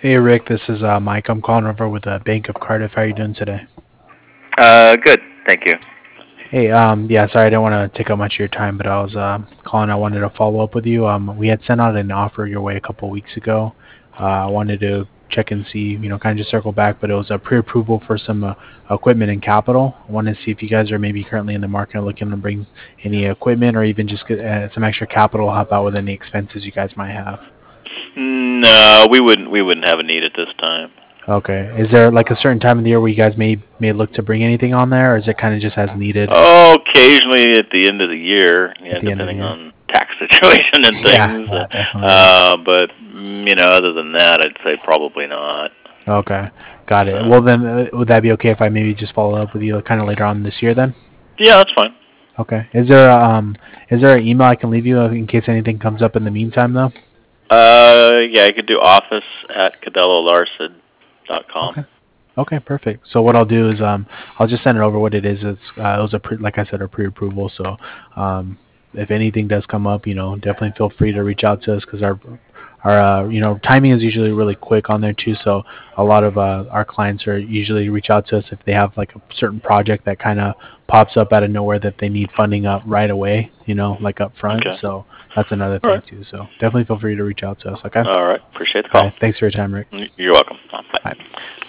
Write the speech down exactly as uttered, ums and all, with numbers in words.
Hey Rick, this is uh, Mike. I'm calling over with uh, Bank of Cardiff. How are you doing today? Uh, good. Thank you. Hey, um, yeah, sorry, I didn't want to take up much of your time, but I was uh, calling. I wanted to follow up with you. Um, we had sent out an offer your way a couple of weeks ago. Uh, I wanted to check and see, you know, kind of just circle back, but it was a pre-approval for some uh, equipment and capital. I wanted to see if you guys are maybe currently in the market looking to bring any equipment or even just get uh, some extra capital to help out with any expenses you guys might have. No, we wouldn't. We wouldn't have a need at this time. Okay. Is there like a certain time of the year where you guys may may look to bring anything on there, or is it kind of just as needed Oh, occasionally at the end of the year, at yeah, the end of the depending year? on tax situation and Yeah, things. yeah, definitely. Yeah. Uh, but mm, you know, other than that, I'd say probably not. Okay, got it. So, Well, then, uh, would that be okay if I maybe just follow up with you kind of later on this year then? yeah, that's fine. Okay. Is there um is there an email I can leave you uh, in case anything comes up in the meantime though? Uh, yeah, you could do office at cadello larson dot com. Okay. Okay, perfect. So what I'll do is um I'll just send it over what it is. It's uh, it was a pre, like I said, a pre-approval. So um if anything does come up, you know, definitely feel free to reach out to us because our our uh, you know timing is usually really quick on there too. So a lot of uh, our clients are usually reach out to us if they have like a certain project that kind of pops up out of nowhere that they need funding up right away. You know, like up front. Okay. So that's another All thing right. too. So definitely feel free to reach out to us. Okay. All right. Appreciate the All call. right. Thanks for your time, Rick. You're welcome. Bye. Bye.